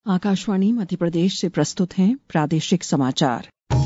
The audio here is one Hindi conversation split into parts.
आकाशवाणी मध्य प्रदेश से प्रस्तुत हैं प्रादेशिक समाचार।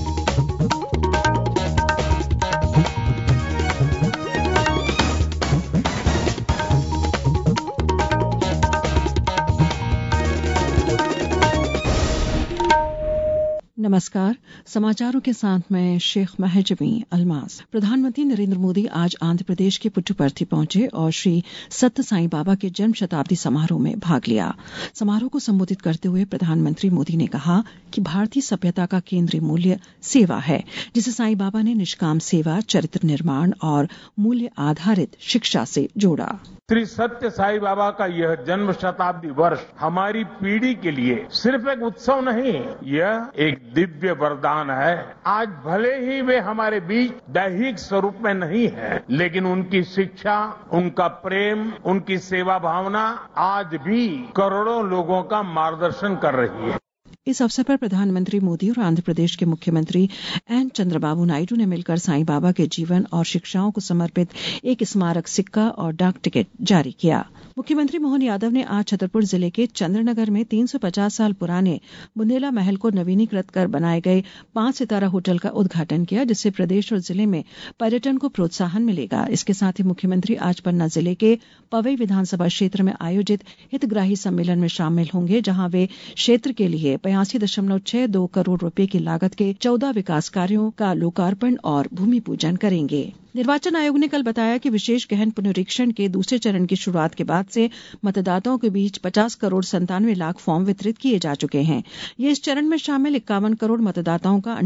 नमस्कार, समाचारों के साथ मैं शेख महजबी अल्मास। प्रधानमंत्री नरेंद्र मोदी आज आंध्र प्रदेश के पुट्टपर्थी पहुंचे और श्री सत्य साई बाबा के जन्म शताब्दी समारोह में भाग लिया। समारोह को संबोधित करते हुए प्रधानमंत्री मोदी ने कहा कि भारतीय सभ्यता का केंद्रीय मूल्य सेवा है, जिसे साई बाबा ने निष्काम सेवा, चरित्र निर्माण और मूल्य आधारित शिक्षा से जोड़ा। श्री सत्य साई बाबा का यह जन्म शताब्दी वर्ष हमारी पीढ़ी के लिए सिर्फ एक उत्सव नहीं, यह एक दिव्य वरदान है। आज भले ही वे हमारे बीच दैहिक स्वरूप में नहीं है, लेकिन उनकी शिक्षा, उनका प्रेम, उनकी सेवा भावना आज भी करोड़ों लोगों का मार्गदर्शन कर रही है। इस अवसर पर प्रधानमंत्री मोदी और आंध्र प्रदेश के मुख्यमंत्री एन चंद्रबाबू नायडू ने मिलकर साईं बाबा के जीवन और शिक्षाओं को समर्पित एक स्मारक सिक्का और डाक टिकट जारी किया। मुख्यमंत्री मोहन यादव ने आज छतरपुर जिले के चंद्रनगर में 350 साल पुराने बुंदेला महल को नवीनीकृत कर बनाए गए 5 सितारा होटल का उद्घाटन किया, जिससे प्रदेश और जिले में पर्यटन को प्रोत्साहन मिलेगा। इसके साथ ही मुख्यमंत्री आज पन्ना जिले के पवई विधानसभा क्षेत्र में आयोजित हितग्राही सम्मेलन में शामिल होंगे, जहां वे क्षेत्र के लिए 82.62 करोड़ रुपए की लागत के 14 विकास कार्यों का लोकार्पण और भूमि पूजन करेंगे। निर्वाचन आयोग ने कल बताया कि विशेष गहन पुनरीक्षण के दूसरे चरण की शुरुआत के बाद से मतदाताओं के बीच 50 करोड़ 97 लाख फॉर्म वितरित किए जा चुके हैं। ये इस चरण में शामिल 51 करोड़ मतदाताओं का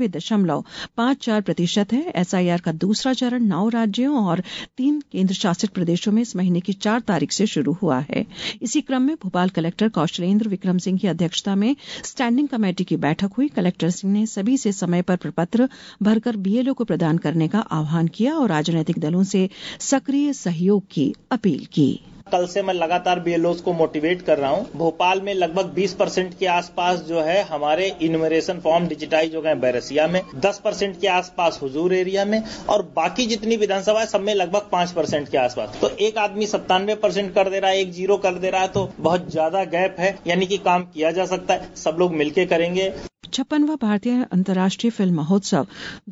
98.54% है। एसआईआर का दूसरा चरण 9 राज्यों और 3 केंद्र शासित प्रदेशों में इस महीने की 4 तारीख से शुरू हुआ है। इसी क्रम में भोपाल कलेक्टर कौशलेंद्र विक्रम सिंह की अध्यक्षता में स्टैंडिंग कमेटी की बैठक हुई। कलेक्टर सिंह ने सभी से समय पर प्रपत्र भरकर बीएलओ को प्रदान करने का आह्वान किया और राजनीतिक दलों से सक्रिय सहयोग की अपील की। कल से मैं लगातार बीएलओस को मोटिवेट कर रहा हूं। भोपाल में लगभग 20% के आसपास जो है हमारे इन्यूमरेशन फॉर्म डिजिटाइज हो गए, बैरसिया में 10% के आसपास हुजूर एरिया में, और बाकी जितनी विधानसभा है सब में लगभग 5% के आसपास। तो एक आदमी 97% कर दे रहा है, एक 0 कर दे रहा है, तो बहुत ज्यादा गैप है, यानी कि काम किया जा सकता है। सब लोग मिलकर करेंगे। 56वां भारतीय अंतर्राष्ट्रीय फिल्म महोत्सव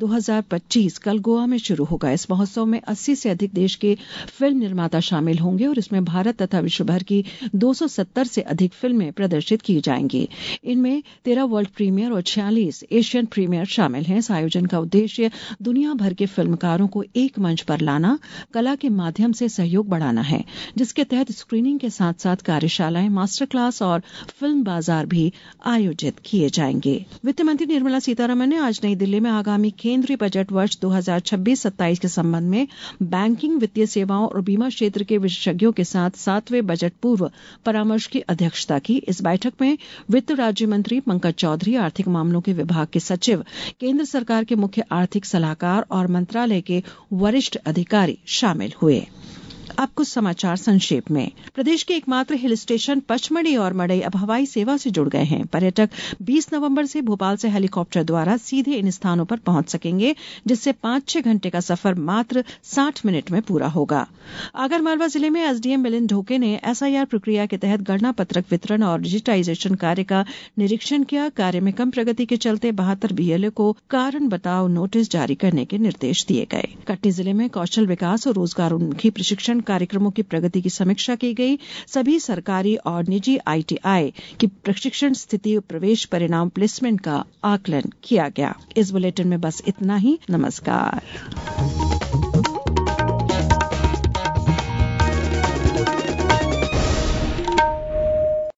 2025 कल गोवा में शुरू होगा। इस महोत्सव में 80 से अधिक देश के फिल्म निर्माता शामिल होंगे और इसमें भारत तथा विश्व भर की 270 से अधिक फिल्में प्रदर्शित की जाएंगी। इनमें 13 वर्ल्ड प्रीमियर और 46 एशियन प्रीमियर शामिल हैं। इस आयोजन का उद्देश्य दुनिया भर के फिल्मकारों को एक मंच पर लाना, कला के माध्यम से सहयोग बढ़ाना है, जिसके तहत स्क्रीनिंग के साथ साथ कार्यशालाएं, मास्टर क्लास और फिल्म बाजार भी आयोजित किए जाएंगे। वित्त मंत्री निर्मला सीतारमण ने आज नई दिल्ली में आगामी केंद्रीय बजट वर्ष 2026-27 के संबंध में बैंकिंग, वित्तीय सेवाओं और बीमा क्षेत्र के विशेषज्ञों के साथ 7वें बजट पूर्व परामर्श की अध्यक्षता की। इस बैठक में वित्त राज्य मंत्री पंकज चौधरी, आर्थिक मामलों के विभाग के सचिव, केंद्र सरकार के मुख्य आर्थिक सलाहकार और मंत्रालय के वरिष्ठ अधिकारी शामिल हुए। अब कुछ समाचार संक्षेप में। प्रदेश के एकमात्र हिल स्टेशन पचमढ़ी और मड़ई अब हवाई सेवा से जुड़ गए हैं। पर्यटक 20 नवंबर से भोपाल से हेलीकॉप्टर द्वारा सीधे इन स्थानों पर पहुंच सकेंगे, जिससे 5-6 घंटे का सफर मात्र 60 मिनट में पूरा होगा। आगरमालवा जिले में एसडीएम मिलिंद ढोके ने एसआईआर प्रक्रिया के तहत गणना पत्रक वितरण और डिजिटाइजेशन कार्य का निरीक्षण किया। कार्य में कम प्रगति के चलते 72 बीएलओ को कारण बताओ नोटिस जारी करने के निर्देश दिए गए। कटनी जिले में कौशल विकास और रोजगारोन्मुखी प्रशिक्षण कार्यक्रमों की प्रगति की समीक्षा की गई। सभी सरकारी और निजी आईटीआई की प्रशिक्षण स्थिति, प्रवेश परिणाम, प्लेसमेंट का आकलन किया गया। इस बुलेटिन में बस इतना ही। नमस्कार।